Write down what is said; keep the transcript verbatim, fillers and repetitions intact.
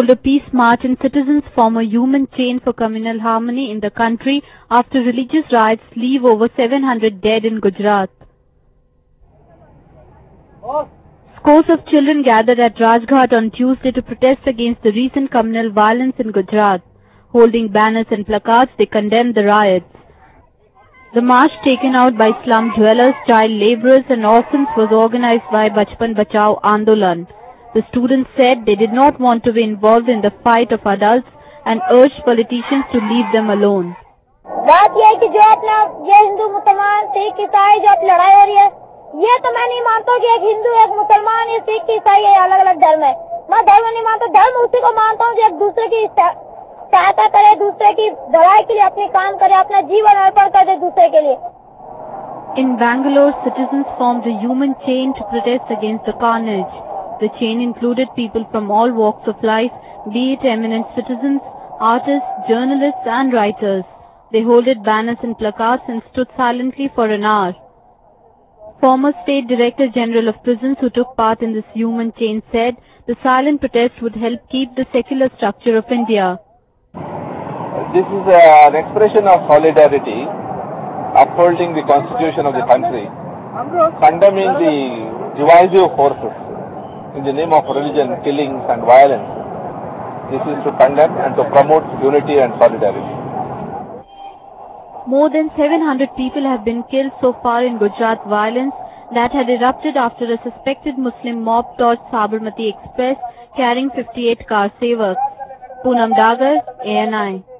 hold a peace march and citizens form a human chain for communal harmony in the country after religious riots leave over seven hundred dead in Gujarat. Scores of children gathered at Rajghat on Tuesday to protest against the recent communal violence in Gujarat. Holding banners and placards, they condemned the riots. The march taken out by slum dwellers, child labourers and orphans was organised by Bachpan Bachao Andolan. The students said they did not want to be involved in the fight of adults and urged politicians to leave them alone. बात यह है कि जो अपना ये हिंदू मुसलमान सिख ईसाई जो अब लड़ाई हो रही है, ये तो मैं नहीं मानता कि एक हिंदू एक मुसलमान ये सिख ईसाई है अलग अलग धर्म है. मैं धर्म नहीं मानता, धर्म उसी को मानता हूँ जो एक दूसरे की सहायता करे, दूसरे की भलाई के लिए अपने काम करे, अपना जीवन अर्पण कर दे दूसरे के लिए. In Bangalore, citizens formed a human chain to protest against the carnage. The chain included people from all walks of life, be it eminent citizens, artists, journalists and writers. They holded banners and placards and stood silently for an hour. Former State Director General of Prisons who took part in this human chain said the silent protest would help keep the secular structure of India. This is uh, an expression of solidarity, upholding the constitution of the country, condemning the divisive forces in the name of religion, killings and violence. This is to condemn and to promote unity and solidarity. More than seven hundred people have been killed so far in Gujarat violence that had erupted after a suspected Muslim mob torched Sabarmati Express carrying fifty-eight car sevaks. Poonam Dagar, A N I.